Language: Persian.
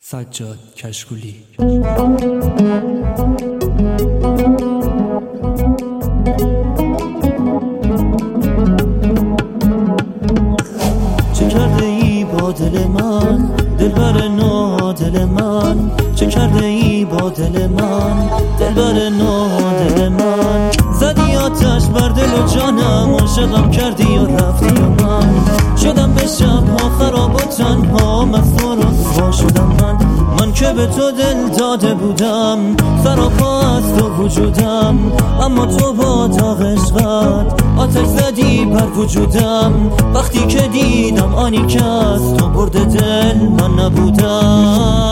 سجاد کشکولی. چه کرده ای با دل من دلبر نادل من؟ چه کرده ای با دل من دلبر نادل من؟ زدی آتش بر دل و جانم، عاشقم کردی و رفتی و من شدم به شبها خراب و تنها، مست و رسوا شدم من که به تو دل داده بودم، سراپا از تو وجودم، اما تو با داغ عشقت آتش زدی بر وجودم. وقتی که دیدم آنی که از تو برده دل من نبودم.